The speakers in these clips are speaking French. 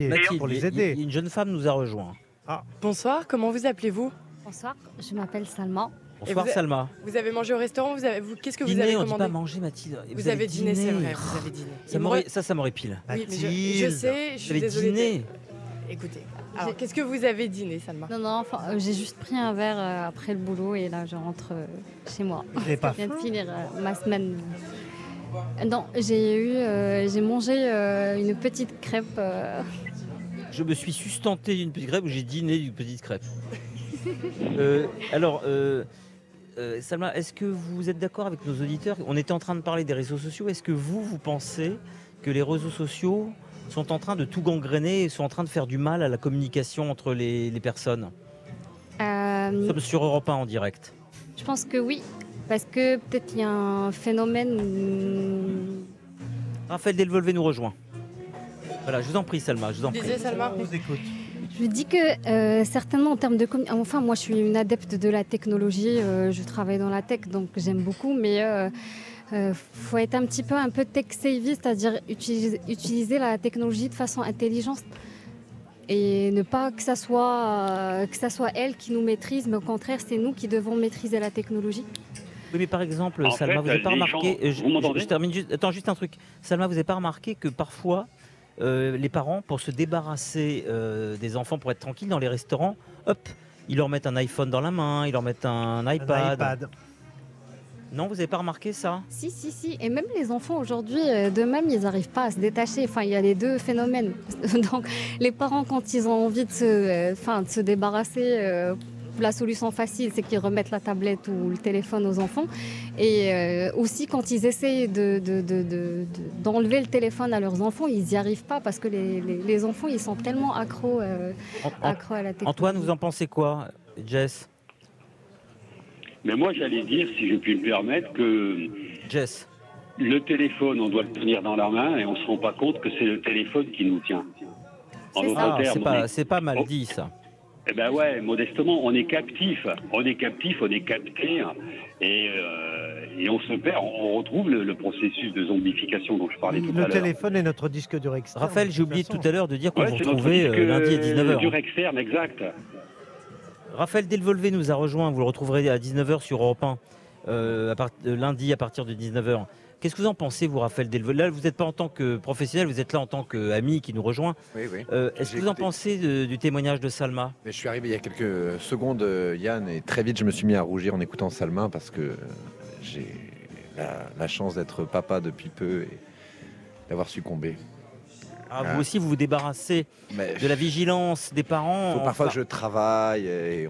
Mathilde, pour les aider. une jeune femme nous a rejoint. Bonsoir, comment vous appelez-vous? Bonsoir, je m'appelle Salma. Bonsoir vous a- Salma. Vous avez mangé au restaurant, qu'est-ce que vous Dîner, avez on dit commandé? pas manger Mathilde. Vous avez dîné, c'est vrai, vous avez dîné. Ça m'aurait pile. Oui, mais je Mathilde. sais, je Vous suis avez désolée. dîné. Écoutez, alors qu'est-ce que vous avez dîné, Salma? Non, enfin, j'ai juste pris un verre après le boulot et là je rentre chez moi. J'ai pas Je viens de faim. finir ma semaine. Non, j'ai mangé une petite crêpe. Je me suis sustenté d'une petite crêpe ou j'ai dîné d'une petite crêpe. Salma, est-ce que vous êtes d'accord avec nos auditeurs? On était en train de parler des réseaux sociaux. Est-ce que vous pensez que les réseaux sociaux sont en train de tout gangréner et sont en train de faire du mal à la communication entre les personnes? Nous sommes sur Europe 1 en direct. Je pense que oui, parce que peut-être il y a un phénomène. Raphaël Delvolvé nous rejoint. Voilà, je vous en prie Salma, je vous en prie. Disiez, Salma? On vous écoute. Je dis que certainement en termes de enfin moi je suis une adepte de la technologie, je travaille dans la tech donc j'aime beaucoup, mais faut être un peu tech savvy, c'est-à-dire utiliser la technologie de façon intelligente et ne pas que ça soit elle qui nous maîtrise, mais au contraire c'est nous qui devons maîtriser la technologie. Oui, mais par exemple, En Salma, fait, vous n'avez pas les remarqué... gens- vous m'entendez je termine juste... Attends, juste un truc. Salma, vous n'avez pas remarqué que parfois, les parents, pour se débarrasser des enfants, pour être tranquilles dans les restaurants, hop, ils leur mettent un iPhone dans la main, ils leur mettent un iPad. Non, vous n'avez pas remarqué ça? Si. Et même les enfants aujourd'hui, d'eux-mêmes, ils n'arrivent pas à se détacher. Enfin, il y a les deux phénomènes. Donc, les parents, quand ils ont envie de se débarrasser, la solution facile, c'est qu'ils remettent la tablette ou le téléphone aux enfants. Et aussi, quand ils essayent d'enlever le téléphone à leurs enfants, ils n'y arrivent pas parce que les enfants, ils sont tellement accros à la technologie. Antoine, vous en pensez quoi, Jess? Mais moi, j'allais dire, si je puis me permettre, que Jess. le téléphone, on doit le tenir dans la main et on ne se rend pas compte que c'est le téléphone qui nous tient. En d'autres Ah, termes, c'est pas mal dit, ça. Eh ben ouais, modestement, on est captif, on est capté, et on se perd. On retrouve le processus de zombification dont je parlais tout à Le l'heure. téléphone est notre disque dur externe. Raphaël, j'ai oublié tout à l'heure de dire qu'on Ouais, vous c'est notre retrouvait disque, lundi à 19h. dur externe, exact. Raphaël Delvolvé nous a rejoint, vous le retrouverez à 19h sur Europe 1, lundi à partir de 19h. Qu'est-ce que vous en pensez, vous, Raphaël Delvolvé? Là, vous n'êtes pas en tant que professionnel, vous êtes là en tant qu'ami qui nous rejoint. Oui. Est-ce que vous en pensez du témoignage de Salma? Mais je suis arrivé il y a quelques secondes, Yann, et très vite je me suis mis à rougir en écoutant Salma parce que j'ai la chance d'être papa depuis peu et d'avoir succombré. Ah, vous aussi, vous vous débarrassez Mais de la vigilance des parents? faut parfois que je travaille et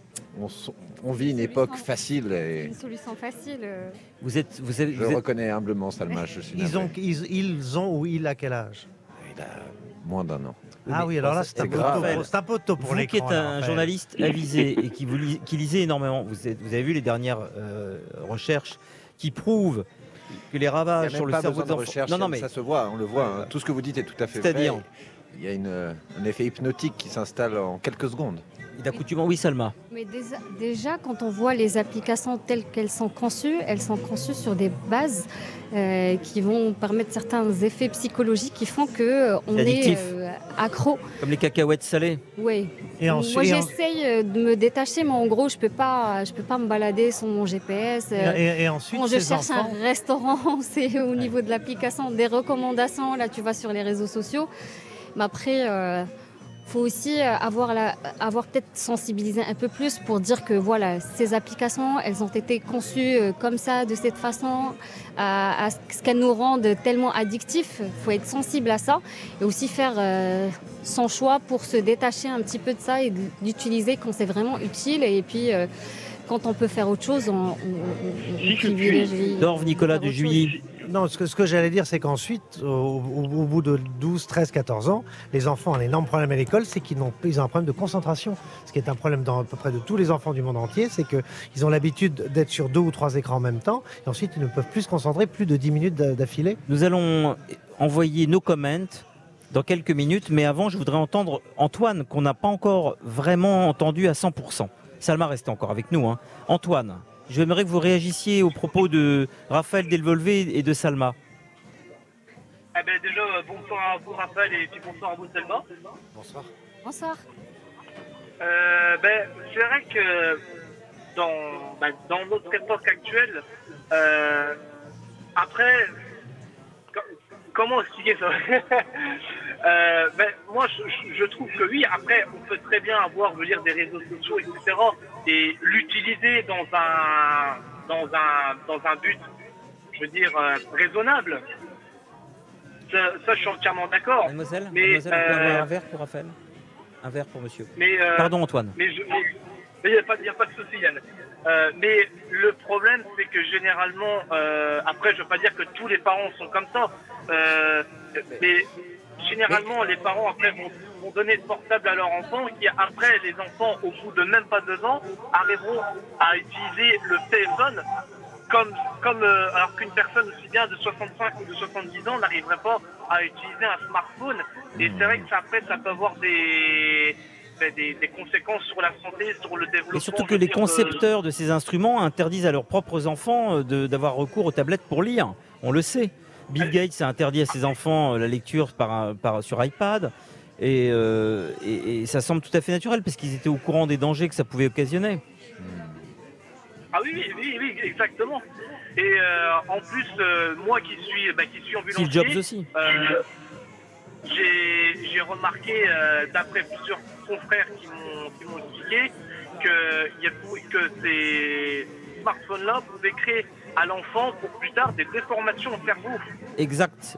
on vit une époque facile et Une solution facile. je reconnais humblement Salma. Je suis Ils ont ou il a quel âge? Il a moins d'un an. Ah oui, alors là, c'est un peu grave. tôt. C'est un peu tôt pour Vous qui l'écran. êtes là, un Raphaël. journaliste avisé et qui lisait énormément, vous avez vu les dernières recherches qui prouvent que les Il ravages n'y a sur même le pas cerveau besoin des de enfants... recherche, Non, mais ça se voit, on le voit. Hein. Tout ce que vous dites est tout à fait C'est-à-dire vrai. Il y a un effet hypnotique qui s'installe en quelques secondes. d'accoutumance, oui, Salma. Mais déjà, quand on voit les applications telles qu'elles sont conçues sur des bases qui vont permettre certains effets psychologiques qui font qu'on est Addictif. accro. Comme les cacahuètes salées. Oui. Et ensuite, Moi, j'essaye de me détacher, mais en gros, je peux pas me balader sans mon GPS. et ensuite, Quand je ces cherche enfants... un restaurant, c'est au niveau de l'application, des recommandations. Là, tu vas sur les réseaux sociaux. Mais après, faut aussi avoir peut-être sensibilisé un peu plus pour dire que voilà, ces applications, elles ont été conçues comme ça, de cette façon, à ce qu'elles nous rendent tellement addictifs. Il faut être sensible à ça et aussi faire son choix pour se détacher un petit peu de ça et d'utiliser quand c'est vraiment utile. Et puis, quand on peut faire autre chose, on privilégie. Dorve Nicolas de Juilly. Non, ce que j'allais dire, c'est qu'ensuite, au bout de 12, 13, 14 ans, les enfants ont un énorme problème à l'école, c'est qu'ils ont un problème de concentration. Ce qui est un problème dans à peu près de tous les enfants du monde entier, c'est qu'ils ont l'habitude d'être sur 2 ou 3 écrans en même temps, et ensuite ils ne peuvent plus se concentrer plus de 10 minutes d'affilée. Nous allons envoyer nos comments dans quelques minutes, mais avant, je voudrais entendre Antoine, qu'on n'a pas encore vraiment entendu à 100%. Salma, restez encore avec nous. Hein. Antoine, j'aimerais que vous réagissiez aux propos de Raphaël Delvolvé et de Salma. Eh ben déjà, bonsoir à vous Raphaël et puis bonsoir à vous Selma. Bonsoir. Bonsoir. C'est vrai que dans notre époque actuelle, après, comment expliquer ça? Moi, je trouve que oui, après, on peut très bien avoir, des réseaux sociaux, etc. et l'utiliser dans un but, raisonnable. Ça, je suis entièrement d'accord. Mademoiselle, Mais, on peut avoir un verre pour Raphaël? Un verre pour monsieur. Mais, Pardon Antoine. Mais il n'y a pas de souci, Yann. Mais le problème, c'est que généralement, après, je ne veux pas dire que tous les parents sont comme ça, mais généralement, les parents, après, vont donner le portable à leur enfant, qui après, les enfants, au bout de même pas 2 ans, arriveront à utiliser le téléphone alors qu'une personne aussi bien de 65 ou de 70 ans n'arriverait pas à utiliser un smartphone. Et c'est vrai que ça peut avoir des conséquences sur la santé, sur le développement. Et surtout que les concepteurs de ces instruments interdisent à leurs propres enfants d'avoir recours aux tablettes pour lire. On le sait. Bill Gates a interdit à ses enfants la lecture sur iPad. Et ça semble tout à fait naturel parce qu'ils étaient au courant des dangers que ça pouvait occasionner. Ah oui, exactement. Et en plus, moi qui suis ambulancier, Steve Jobs aussi. J'ai remarqué, d'après plusieurs confrères qui m'ont expliqué, que ces smartphones-là pouvaient créer à l'enfant pour plus tard des déformations au cerveau. Exact.